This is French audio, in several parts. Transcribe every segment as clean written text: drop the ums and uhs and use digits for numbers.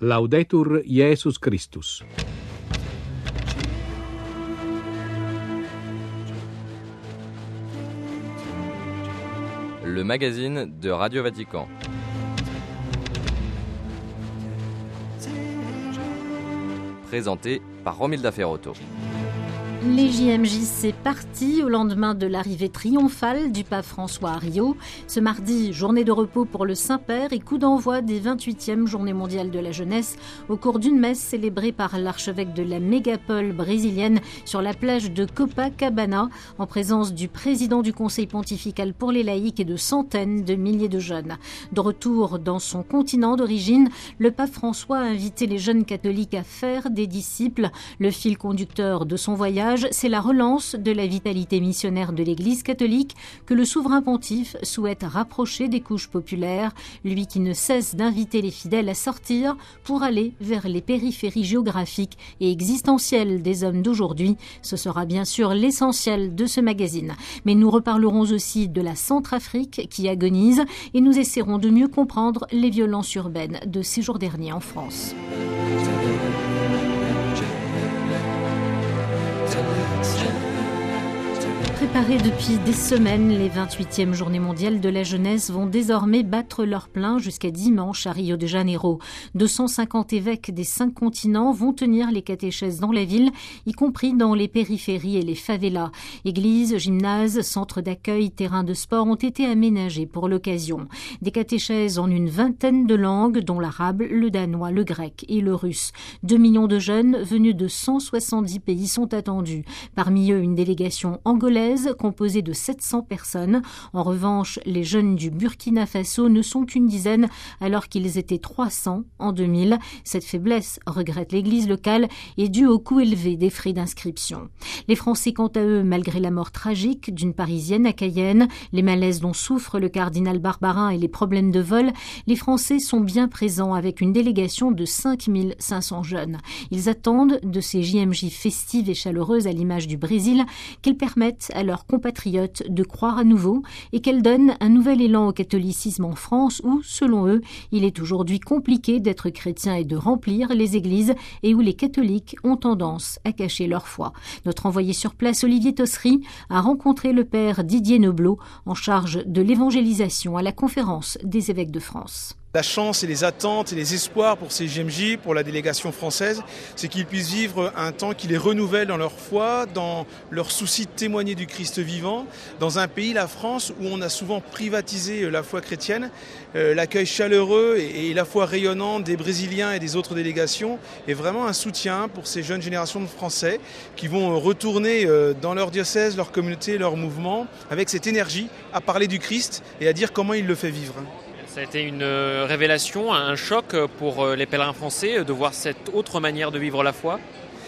Laudetur Jesus Christus. Le magazine de Radio Vatican. Présenté par Romilda Ferrotto. Les JMJ, c'est parti au lendemain de l'arrivée triomphale du pape François à Rio. Ce mardi, journée de repos pour le Saint-Père et coup d'envoi des 28e Journées mondiales de la jeunesse au cours d'une messe célébrée par l'archevêque de la mégapole brésilienne sur la plage de Copacabana en présence du président du Conseil pontifical pour les laïcs et de centaines de milliers de jeunes. De retour dans son continent d'origine, le pape François a invité les jeunes catholiques à faire des disciples. Le fil conducteur de son voyage, c'est la relance de la vitalité missionnaire de l'Église catholique que le souverain pontife souhaite rapprocher des couches populaires, lui qui ne cesse d'inviter les fidèles à sortir pour aller vers les périphéries géographiques et existentielles des hommes d'aujourd'hui. Ce sera bien sûr l'essentiel de ce magazine. Mais nous reparlerons aussi de la Centrafrique qui agonise et nous essaierons de mieux comprendre les violences urbaines de ces jours derniers en France. Préparées depuis des semaines, les 28e Journées mondiales de la jeunesse vont désormais battre leur plein jusqu'à dimanche à Rio de Janeiro. 250 évêques des 5 continents vont tenir les catéchèses dans la ville, y compris dans les périphéries et les favelas. Églises, gymnases, centres d'accueil, terrains de sport ont été aménagés pour l'occasion. Des catéchèses en une vingtaine de langues, dont l'arabe, le danois, le grec et le russe. 2 millions de jeunes venus de 170 pays sont attendus. Parmi eux, une délégation angolaise composée de 700 personnes. En revanche, les jeunes du Burkina Faso ne sont qu'une dizaine alors qu'ils étaient 300 en 2000. Cette faiblesse, regrette l'église locale, est due au coût élevé des frais d'inscription. Les Français, quant à eux, malgré la mort tragique d'une Parisienne à Cayenne, les malaises dont souffre le cardinal Barbarin et les problèmes de vol, les Français sont bien présents avec une délégation de 5500 jeunes. Ils attendent de ces JMJ festives et chaleureuses à l'image du Brésil qu'elles permettent à leurs compatriotes de croire à nouveau et qu'elles donnent un nouvel élan au catholicisme en France où, selon eux, il est aujourd'hui compliqué d'être chrétien et de remplir les églises et où les catholiques ont tendance à cacher leur foi. Notre envoyé sur place, Olivier Tossery, a rencontré le père Didier Neblot en charge de l'évangélisation à la conférence des évêques de France. La chance et les attentes et les espoirs pour ces JMJ, pour la délégation française, c'est qu'ils puissent vivre un temps qui les renouvelle dans leur foi, dans leur souci de témoigner du Christ vivant, dans un pays, la France, où on a souvent privatisé la foi chrétienne. L'accueil chaleureux et la foi rayonnante des Brésiliens et des autres délégations est vraiment un soutien pour ces jeunes générations de Français qui vont retourner dans leur diocèse, leur communauté, leur mouvement, avec cette énergie à parler du Christ et à dire comment il le fait vivre. Ça a été une révélation, un choc pour les pèlerins français de voir cette autre manière de vivre la foi.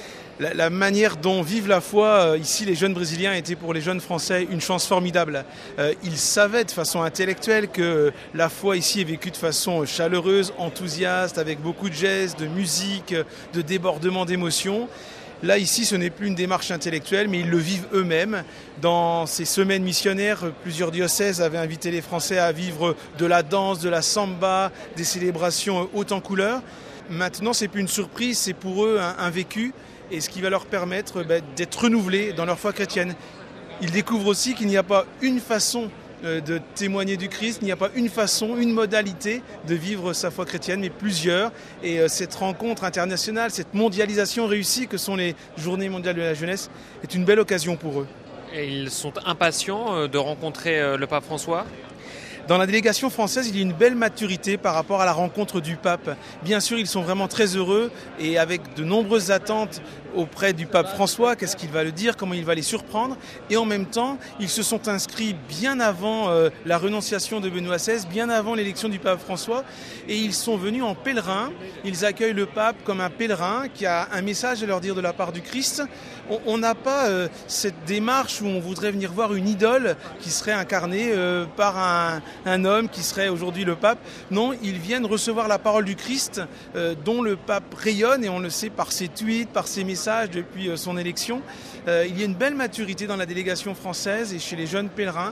La manière dont vivent la foi, ici les jeunes Brésiliens, étaient pour les jeunes Français une chance formidable. Ils savaient de façon intellectuelle que la foi ici est vécue de façon chaleureuse, enthousiaste, avec beaucoup de gestes, de musique, de débordements d'émotions. Là, ici, ce n'est plus une démarche intellectuelle, mais ils le vivent eux-mêmes. Dans ces semaines missionnaires, plusieurs diocèses avaient invité les Français à vivre de la danse, de la samba, des célébrations hautes en couleurs. Maintenant, ce n'est plus une surprise, c'est pour eux un vécu, et ce qui va leur permettre d'être renouvelés dans leur foi chrétienne. Ils découvrent aussi qu'il n'y a pas une façon de témoigner du Christ, il n'y a pas une façon, une modalité de vivre sa foi chrétienne, mais plusieurs. Et cette rencontre internationale, cette mondialisation réussie que sont les Journées mondiales de la jeunesse est une belle occasion pour eux. Et ils sont impatients de rencontrer le pape François ? Dans la délégation française, il y a une belle maturité par rapport à la rencontre du pape. Bien sûr, ils sont vraiment très heureux et avec de nombreuses attentes auprès du pape François, qu'est-ce qu'il va le dire, comment il va les surprendre. Et en même temps, ils se sont inscrits bien avant la renonciation de Benoît XVI, bien avant l'élection du pape François. Et ils sont venus en pèlerin. Ils accueillent le pape comme un pèlerin qui a un message à leur dire de la part du Christ. On n'a pas cette démarche où on voudrait venir voir une idole qui serait incarnée par un homme qui serait aujourd'hui le pape. Non, ils viennent recevoir la parole du Christ dont le pape rayonne, et on le sait par ses tweets, par ses messages depuis son élection. Il y a une belle maturité dans la délégation française et chez les jeunes pèlerins.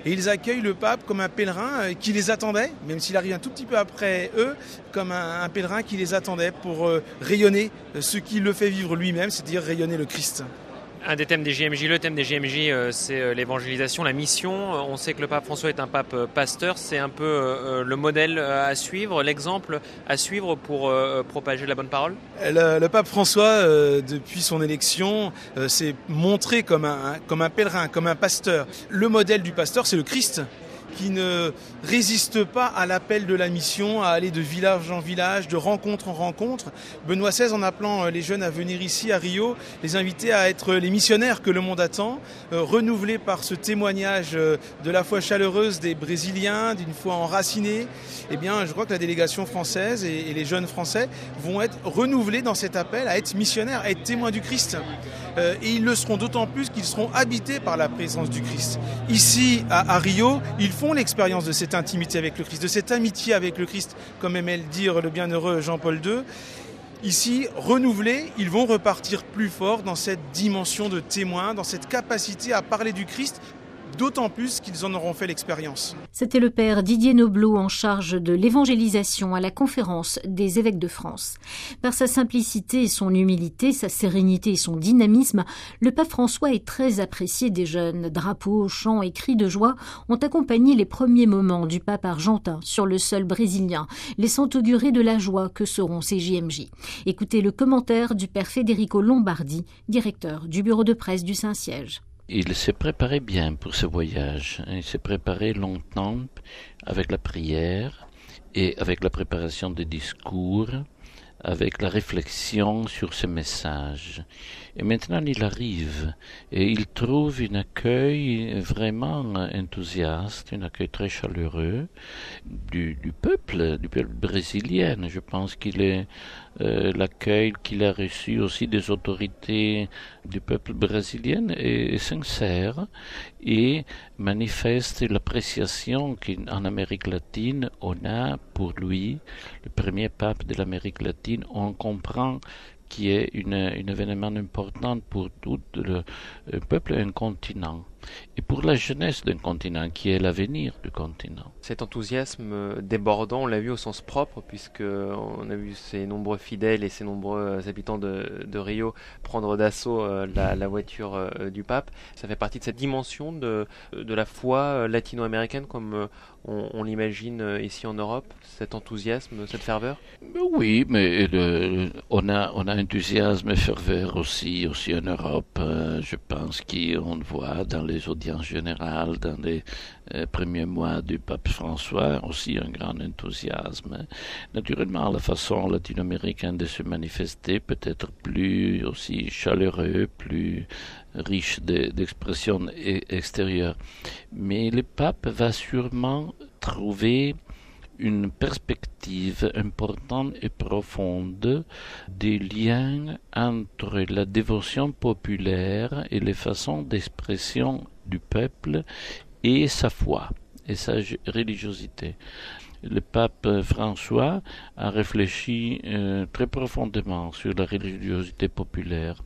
Et ils accueillent le pape comme un pèlerin qui les attendait, même s'il arrive un tout petit peu après eux, comme un pèlerin qui les attendait pour rayonner ce qui le fait vivre lui-même, c'est-à-dire rayonner le Christ. Un des thèmes des JMJ, le thème des JMJ, c'est l'évangélisation, la mission. On sait que le pape François est un pape pasteur, c'est un peu le modèle à suivre, l'exemple à suivre pour propager la bonne parole. Le pape François, depuis son élection, s'est montré comme un pèlerin, comme un pasteur. Le modèle du pasteur, c'est le Christ, qui ne résiste pas à l'appel de la mission, à aller de village en village, de rencontre en rencontre. Benoît XVI, en appelant les jeunes à venir ici à Rio, les invitait à être les missionnaires que le monde attend, renouvelés par ce témoignage de la foi chaleureuse des Brésiliens, d'une foi enracinée. Eh bien, je crois que la délégation française et les jeunes Français vont être renouvelés dans cet appel à être missionnaires, à être témoins du Christ. Et ils le seront d'autant plus qu'ils seront habités par la présence du Christ. Ici, à Rio, ils font l'expérience de cette intimité avec le Christ, de cette amitié avec le Christ, comme aimait le dire le bienheureux Jean-Paul II. Ici, renouvelés, ils vont repartir plus fort dans cette dimension de témoin, dans cette capacité à parler du Christ, d'autant plus qu'ils en auront fait l'expérience. C'était le père Didier Nobleau en charge de l'évangélisation à la conférence des évêques de France. Par sa simplicité et son humilité, sa sérénité et son dynamisme, le pape François est très apprécié des jeunes. Drapeaux, chants et cris de joie ont accompagné les premiers moments du pape argentin sur le sol brésilien, laissant augurer de la joie que seront ces JMJ. Écoutez le commentaire du père Federico Lombardi, directeur du bureau de presse du Saint-Siège. Il s'est préparé bien pour ce voyage. Il s'est préparé longtemps avec la prière et avec la préparation des discours, avec la réflexion sur ce message. Et maintenant il arrive et il trouve un accueil vraiment enthousiaste, un accueil très chaleureux du peuple brésilien. Je pense qu'il est l'accueil qu'il a reçu aussi des autorités du peuple brésilien est sincère et manifeste l'appréciation qu'en Amérique latine on a pour lui, le premier pape de l'Amérique latine. On comprend qui est un événement important pour tout le peuple et un continent, et pour la jeunesse d'un continent qui est l'avenir du continent. Cet enthousiasme débordant, on l'a vu au sens propre, puisqu'on a vu ces nombreux fidèles et ces nombreux habitants de Rio prendre d'assaut la voiture du pape. Ça fait partie de cette dimension de la foi latino-américaine, comme on l'imagine ici en Europe, cet enthousiasme, cette ferveur. Oui, mais on a enthousiasme et ferveur aussi en Europe. Je pense qu'on voit dans les audiences générales, dans les premiers mois du pape François, aussi un grand enthousiasme. Naturellement, la façon latino-américaine de se manifester peut être plus aussi chaleureux, plus riche d'expressions extérieures. Mais le pape va sûrement trouver une perspective importante et profonde des liens entre la dévotion populaire et les façons d'expression du peuple et sa foi et sa religiosité. Le pape François a réfléchi très profondément sur la religiosité populaire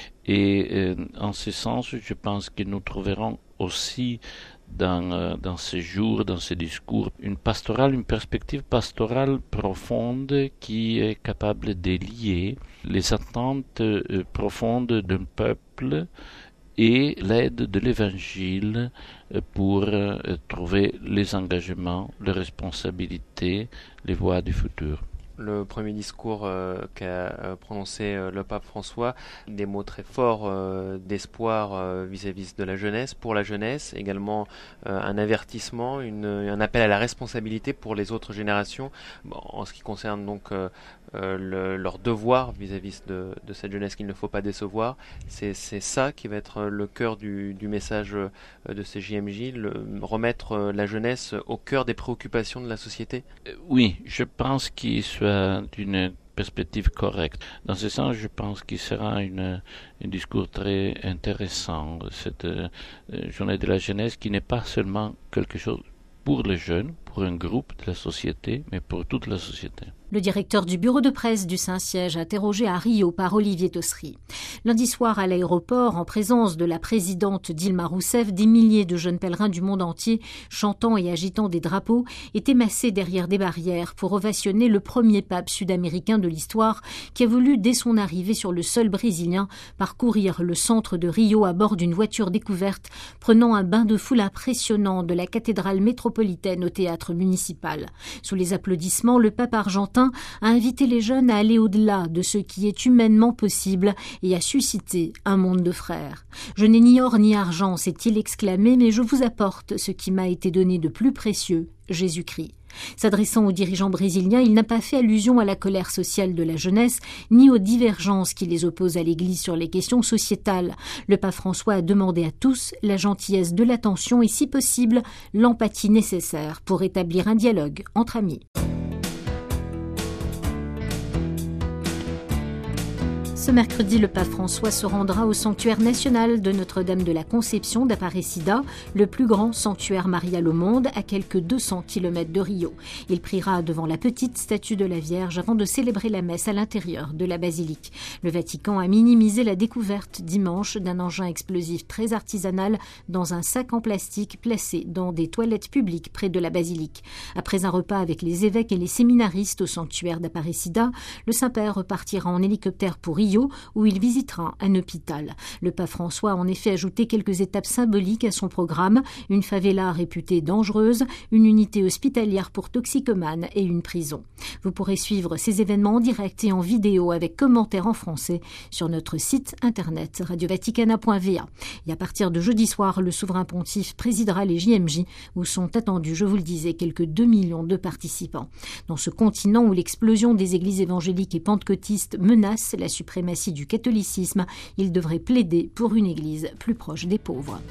et en ce sens, je pense que nous trouverons aussi dans ces jours, dans ces discours, une perspective pastorale profonde qui est capable de lier les attentes profondes d'un peuple et l'aide de l'Évangile pour trouver les engagements, les responsabilités, les voies du futur. Le premier discours qu'a prononcé le pape François, des mots très forts d'espoir vis-à-vis de la jeunesse, pour la jeunesse, également un avertissement, un appel à la responsabilité pour les autres générations, en ce qui concerne donc leur devoir vis-à-vis de cette jeunesse qu'il ne faut pas décevoir. C'est ça qui va être le cœur du message de ces JMJ, remettre la jeunesse au cœur des préoccupations de la société. Oui, je pense qu'il soit d'une perspective correcte. Dans ce sens, je pense qu'il sera un discours très intéressant, cette journée de la jeunesse qui n'est pas seulement quelque chose pour les jeunes, pour un groupe de la société, mais pour toute la société. Le directeur du bureau de presse du Saint-Siège, interrogé à Rio par Olivier Tossery. Lundi soir, à l'aéroport, en présence de la présidente Dilma Rousseff, des milliers de jeunes pèlerins du monde entier, chantant et agitant des drapeaux, étaient massés derrière des barrières pour ovationner le premier pape sud-américain de l'histoire qui a voulu, dès son arrivée sur le sol brésilien, parcourir le centre de Rio à bord d'une voiture découverte, prenant un bain de foule impressionnant de la cathédrale métropolitaine au théâtre municipal. Sous les applaudissements, le pape argentin a invité les jeunes à aller au-delà de ce qui est humainement possible et à susciter un monde de frères. « Je n'ai ni or ni argent », s'est-il exclamé, « mais je vous apporte ce qui m'a été donné de plus précieux, Jésus-Christ ». S'adressant aux dirigeants brésiliens, il n'a pas fait allusion à la colère sociale de la jeunesse, ni aux divergences qui les opposent à l'Église sur les questions sociétales. Le pape François a demandé à tous la gentillesse de l'attention et, si possible, l'empathie nécessaire pour établir un dialogue entre amis. Ce mercredi, le pape François se rendra au sanctuaire national de Notre-Dame de la Conception d'Aparecida, le plus grand sanctuaire marial au monde, à quelques 200 km de Rio. Il priera devant la petite statue de la Vierge avant de célébrer la messe à l'intérieur de la basilique. Le Vatican a minimisé la découverte dimanche d'un engin explosif très artisanal dans un sac en plastique placé dans des toilettes publiques près de la basilique. Après un repas avec les évêques et les séminaristes au sanctuaire d'Aparecida, le Saint-Père repartira en hélicoptère pour Rio, où il visitera un hôpital. Le pape François a en effet ajouté quelques étapes symboliques à son programme, une favela réputée dangereuse, une unité hospitalière pour toxicomanes et une prison. Vous pourrez suivre ces événements en direct et en vidéo avec commentaires en français sur notre site internet radiovaticana.va. Et à partir de jeudi soir, le souverain pontife présidera les JMJ où sont attendus, je vous le disais, quelques 2 millions de participants. Dans ce continent où l'explosion des églises évangéliques et pentecôtistes menace la suprématie du catholicisme, il devrait plaider pour une église plus proche des pauvres.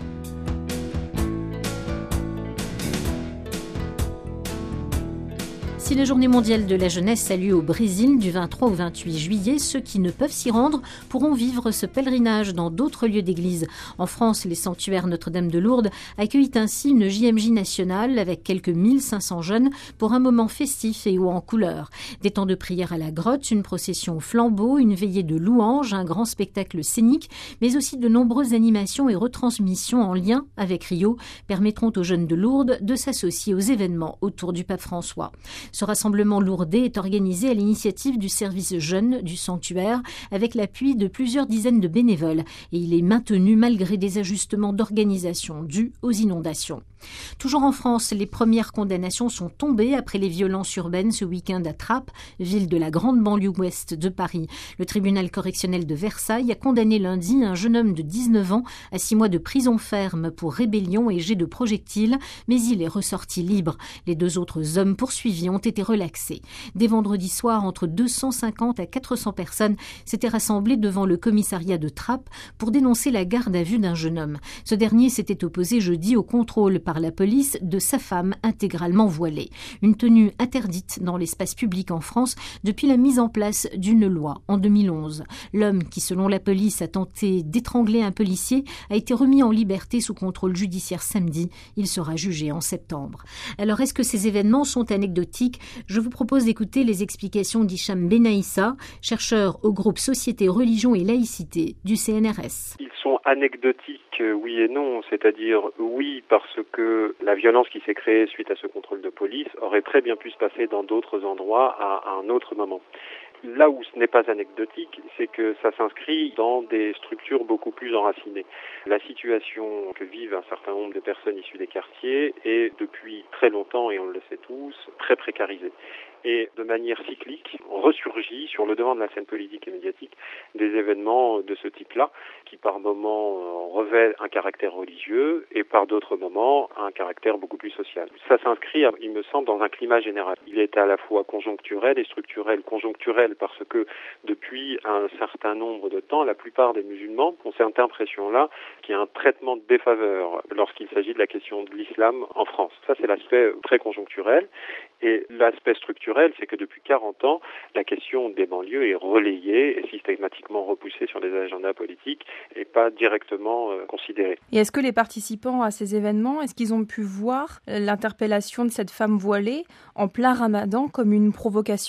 Si la Journée mondiale de la jeunesse a lieu au Brésil du 23 au 28 juillet, ceux qui ne peuvent s'y rendre pourront vivre ce pèlerinage dans d'autres lieux d'église. En France, les sanctuaires Notre-Dame de Lourdes accueillent ainsi une JMJ nationale avec quelques 1500 jeunes pour un moment festif et haut en couleur. Des temps de prière à la grotte, une procession au flambeau, une veillée de louanges, un grand spectacle scénique, mais aussi de nombreuses animations et retransmissions en lien avec Rio permettront aux jeunes de Lourdes de s'associer aux événements autour du pape François. Ce rassemblement lourdais est organisé à l'initiative du service jeune du sanctuaire avec l'appui de plusieurs dizaines de bénévoles et il est maintenu malgré des ajustements d'organisation dus aux inondations. Toujours en France, les premières condamnations sont tombées après les violences urbaines ce week-end à Trappes, ville de la grande banlieue ouest de Paris. Le tribunal correctionnel de Versailles a condamné lundi un jeune homme de 19 ans à 6 mois de prison ferme pour rébellion et jet de projectiles, mais il est ressorti libre. Les 2 autres hommes poursuivis ont été relaxés. Dès vendredi soir, entre 250 à 400 personnes s'étaient rassemblées devant le commissariat de Trappes pour dénoncer la garde à vue d'un jeune homme. Ce dernier s'était opposé jeudi au contrôle par la police de sa femme intégralement voilée. Une tenue interdite dans l'espace public en France depuis la mise en place d'une loi en 2011. L'homme qui, selon la police, a tenté d'étrangler un policier a été remis en liberté sous contrôle judiciaire samedi. Il sera jugé en septembre. Alors, est-ce que ces événements sont anecdotiques ? Je vous propose d'écouter les explications d'Hicham Benaïssa, chercheur au groupe Société, Religion et Laïcité du CNRS. Ils sont anecdotiques, oui et non, c'est-à-dire oui parce que la violence qui s'est créée suite à ce contrôle de police aurait très bien pu se passer dans d'autres endroits à un autre moment. Là où ce n'est pas anecdotique, c'est que ça s'inscrit dans des structures beaucoup plus enracinées. La situation que vivent un certain nombre de personnes issues des quartiers est depuis très longtemps, et on le sait tous, très précarisée. Et de manière cyclique, ressurgit sur le devant de la scène politique et médiatique des événements de ce type-là, qui par moments revêtent un caractère religieux et par d'autres moments un caractère beaucoup plus social. Ça s'inscrit, il me semble, dans un climat général. Il est à la fois conjoncturel et structurel. Conjoncturel parce que depuis un certain nombre de temps, la plupart des musulmans ont cette impression-là qu'il y a un traitement de défaveur lorsqu'il s'agit de la question de l'islam en France. Ça, c'est l'aspect très conjoncturel. Et l'aspect structurel, c'est que depuis 40 ans, la question des banlieues est relayée et systématiquement repoussée sur des agendas politiques et pas directement considérée. Et est-ce que les participants à ces événements, est-ce qu'ils ont pu voir l'interpellation de cette femme voilée en plein Ramadan comme une provocation ? Le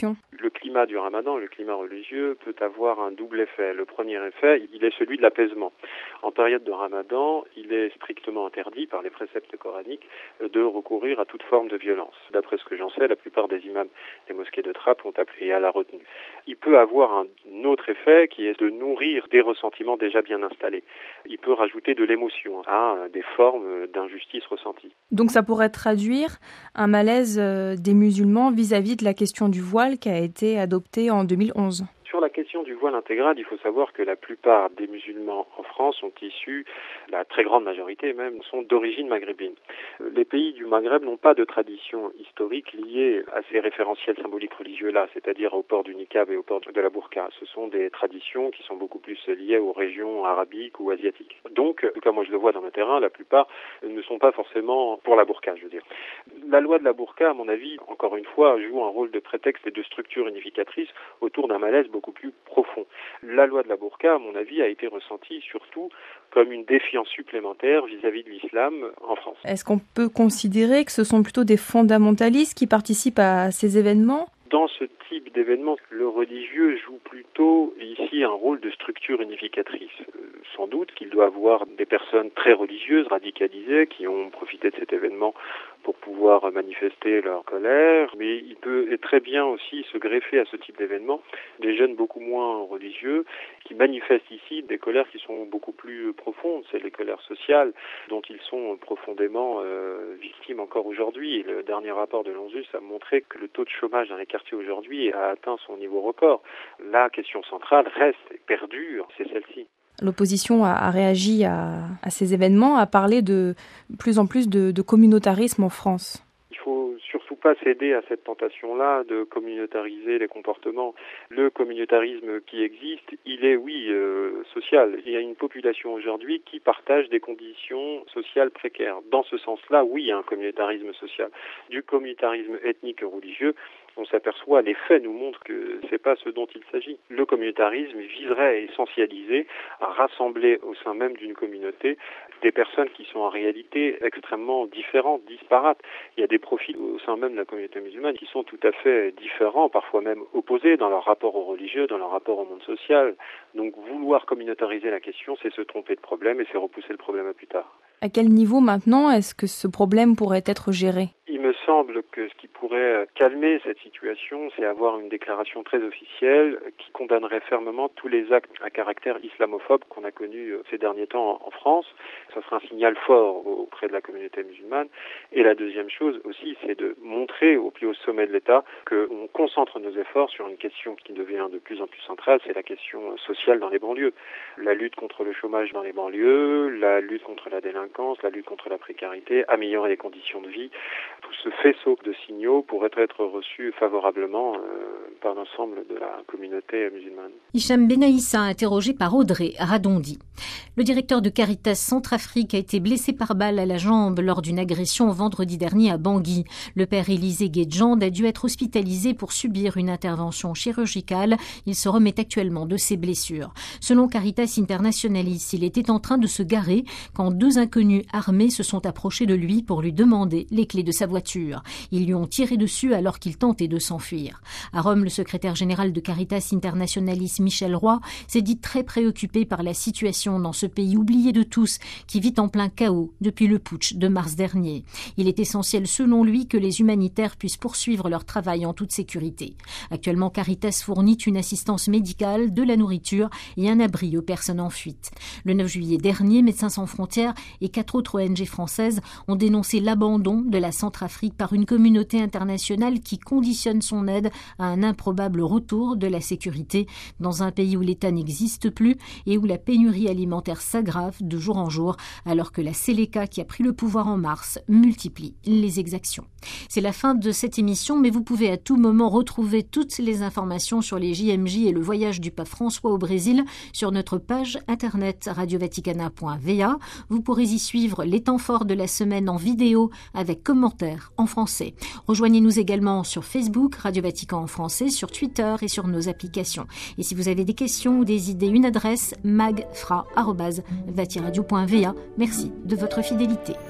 le climat du ramadan, le climat religieux, peut avoir un double effet. Le premier effet, il est celui de l'apaisement. En période de ramadan, il est strictement interdit par les préceptes coraniques de recourir à toute forme de violence. D'après ce que j'en sais, la plupart des imams des mosquées de Trappes ont appelé à la retenue. Il peut avoir un autre effet qui est de nourrir des ressentiments déjà bien installés. Il peut rajouter de l'émotion à des formes d'injustice ressenties. Donc ça pourrait traduire un malaise des musulmans vis-à-vis de la question du voile qui a été adoptée en 2011. Sur la question du voile intégral, il faut savoir que la plupart des musulmans en France sont issus, la très grande majorité même, sont d'origine maghrébine. Les pays du Maghreb n'ont pas de tradition historique liée à ces référentiels symboliques religieux-là, c'est-à-dire au port du niqab et au port de la burqa. Ce sont des traditions qui sont beaucoup plus liées aux régions arabiques ou asiatiques. Donc, comme moi je le vois dans le terrain, la plupart ne sont pas forcément pour la burqa, je veux dire. La loi de la burqa, à mon avis, encore une fois, joue un rôle de prétexte et de structure unificatrice autour d'un malaise beaucoup plus profond. La loi de la burqa, à mon avis, a été ressentie surtout comme une défiance supplémentaire vis-à-vis de l'islam en France. Est-ce qu'on peut considérer que ce sont plutôt des fondamentalistes qui participent à ces événements ? Dans ce type d'événement, le religieux joue plutôt ici un rôle de structure unificatrice. Sans doute qu'il doit avoir des personnes très religieuses, radicalisées, qui ont profité de cet événement pour pouvoir manifester leur colère, mais il peut très bien aussi se greffer à ce type d'événement des jeunes beaucoup moins religieux qui manifestent ici des colères qui sont beaucoup plus profondes. C'est les colères sociales dont ils sont profondément victimes encore aujourd'hui. Et le dernier rapport de l'ONUS a montré que le taux de chômage dans les quartiers aujourd'hui a atteint son niveau record. La question centrale reste et perdure, c'est celle-ci. L'opposition a réagi à ces événements, a parlé de plus en plus de communautarisme en France. Il faut surtout pas céder à cette tentation-là de communautariser les comportements. Le communautarisme qui existe, il est, social. Il y a une population aujourd'hui qui partage des conditions sociales précaires. Dans ce sens-là, oui, il y a un communautarisme social. Du communautarisme ethnique et religieux, on s'aperçoit, les faits nous montrent que c'est pas ce dont il s'agit. Le communautarisme viserait à essentialiser, à rassembler au sein même d'une communauté des personnes qui sont en réalité extrêmement différentes, disparates. Il y a des profils au sein même de la communauté musulmane qui sont tout à fait différents, parfois même opposés dans leur rapport au religieux, dans leur rapport au monde social. Donc vouloir communautariser la question, c'est se tromper de problème et c'est repousser le problème à plus tard. À quel niveau maintenant est-ce que ce problème pourrait être géré ? Il me semble que ce qui pourrait calmer cette situation, c'est avoir une déclaration très officielle qui condamnerait fermement tous les actes à caractère islamophobe qu'on a connus ces derniers temps en France. Ça serait un signal fort auprès de la communauté musulmane. Et la deuxième chose aussi, c'est de montrer au plus haut sommet de l'État qu'on concentre nos efforts sur une question qui devient de plus en plus centrale, c'est la question sociale dans les banlieues. La lutte contre le chômage dans les banlieues, la lutte contre la délinquance, la lutte contre la précarité, améliorer les conditions de vie. Tout ce faisceau de signaux pourrait être reçu favorablement par l'ensemble de la communauté musulmane. Hicham Benaïssa, interrogé par Audrey Radondi. Le directeur de Caritas Centrafrique a été blessé par balle à la jambe lors d'une agression vendredi dernier à Bangui. Le père Élisée Guedjand a dû être hospitalisé pour subir une intervention chirurgicale. Il se remet actuellement de ses blessures. Selon Caritas Internationalis, il était en train de se garer quand deux inconnus armés se sont approchés de lui pour lui demander les clés de sa voiture. Ils lui ont tiré dessus alors qu'il tentait de s'enfuir. À Rome, le secrétaire général de Caritas Internationalis, Michel Roy, s'est dit très préoccupé par la situation dans ce pays oublié de tous qui vit en plein chaos depuis le putsch de mars dernier. Il est essentiel selon lui que les humanitaires puissent poursuivre leur travail en toute sécurité. Actuellement, Caritas fournit une assistance médicale, de la nourriture et un abri aux personnes en fuite. Le 9 juillet dernier, Médecins sans frontières et 4 autres ONG françaises ont dénoncé l'abandon de la Centrafrique par une communauté internationale qui conditionne son aide à un improbable retour de la sécurité dans un pays où l'État n'existe plus et où la pénurie alimentaire s'aggrave de jour en jour alors que la Seleka qui a pris le pouvoir en mars multiplie les exactions. C'est la fin de cette émission, mais vous pouvez à tout moment retrouver toutes les informations sur les JMJ et le voyage du pape François au Brésil sur notre page internet radiovaticana.va. Vous pourrez y suivre les temps forts de la semaine en vidéo avec commentaires en français. Rejoignez-nous également sur Facebook, Radio Vatican en français, sur Twitter et sur nos applications. Et si vous avez des questions ou des idées, une adresse magfra@vatiradio.va. Merci de votre fidélité.